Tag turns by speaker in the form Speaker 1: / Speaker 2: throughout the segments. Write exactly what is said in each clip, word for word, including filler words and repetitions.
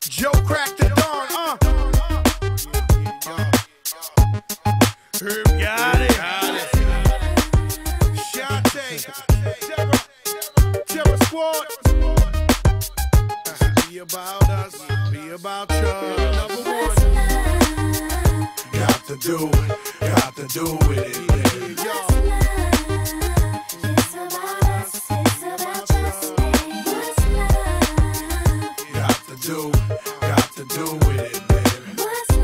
Speaker 1: Joe cracked the dawn, uh. Herb got it. Shante, Terror, Terror Squad. Be about us, be about you. Number one. Got to do, got to do with it, yeah. Do, got to do with it, baby.
Speaker 2: What's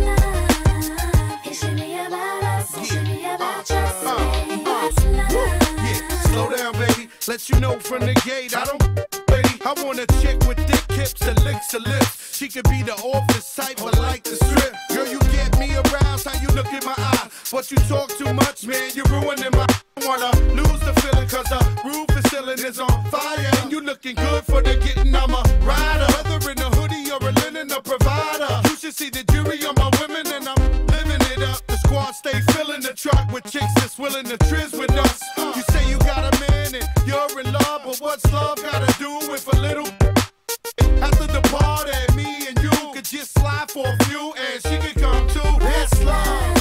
Speaker 2: love? It should be about us. It should be about us. What's love?
Speaker 1: Yeah, slow down, baby. Let you know from the gate, I don't, baby. I want a chick with thick hips that licks her lips. She could be the office type, but like the strip. Girl, you get me aroused, how you look in my eye. But you talk too much, man, you're ruining my. I wanna lose the feeling, cause the roof is ceiling is on fire. And you looking good for the getting, I'm a rider. Whether in a hoodie or a linen, a provider. You should see the jury on my women, and I'm living it up. The squad stay filling the truck with chicks that's willing to trizz with us. You say you got a man and you're in love, but what's love gotta do with a little? After the party, me and you could just slide for a few, and she could come too. That's love.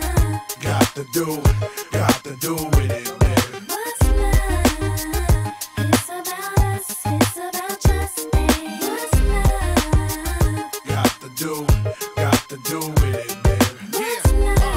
Speaker 1: Got to do, got to do with it, baby.
Speaker 2: What's love? It's about us. It's about just me. What's love?
Speaker 1: Got to do, got to do with it, baby.
Speaker 2: What's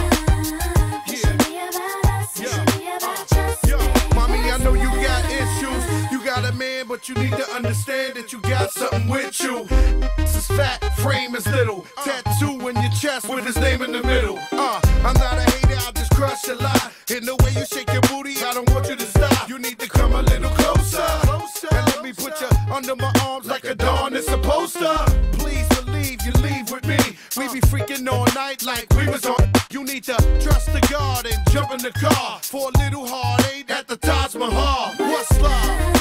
Speaker 2: love? It should be about us. It should be about just
Speaker 1: Yo,
Speaker 2: me.
Speaker 1: mommy, I know you got issues. You got a man, but you need to understand that you got something with you. This is fat, frame is little. Tattoo in your chest with his name in the middle. Uh, I'm not a hater, I just crush a lot. In the way you shake your booty, I don't want you to stop. You need to come a little closer, and let me put you under my arms like a dawn is supposed to. Please believe you leave with me. We be freaking all night like we was on. You need to trust the God and jump in the car for a little heartache at the Taj Mahal. What's love?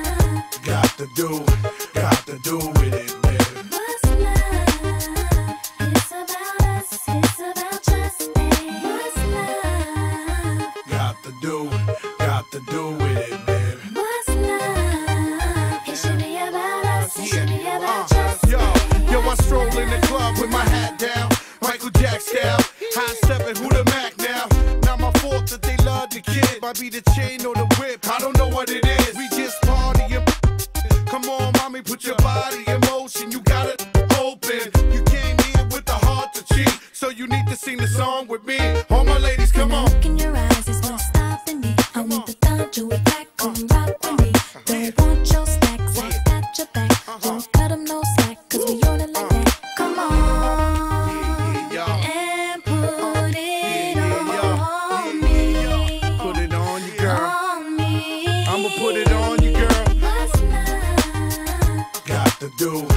Speaker 1: Got to do, got to do with it, baby.
Speaker 2: What's love? It's about us. It's about just me. What's love?
Speaker 1: Got to do, got to do with it, baby.
Speaker 2: What's love? It should be about us. It should be about just
Speaker 1: Yo,
Speaker 2: me.
Speaker 1: yo, I stroll in the club with my hat down, Michael Jack style, high stepping, who the Mac now? Not my fault that they love the kid. Might be the chain or the whip, I don't know what it is. We just partying. Come on, mommy, put your body in motion. You got it open. You came here with the heart to cheat, so you need to sing the song with me. All my ladies, come on.
Speaker 2: Look in your eyes is what's stopping me. I want the thought you would back and rock with me. Don't want your stacks, I got your back. Don't cut them no slack, cause we on it like that. Come on and put it on me.
Speaker 1: Put it on you, girl.
Speaker 2: On me.
Speaker 1: I'ma put it on you, girl.
Speaker 2: What's love?
Speaker 1: Got to do,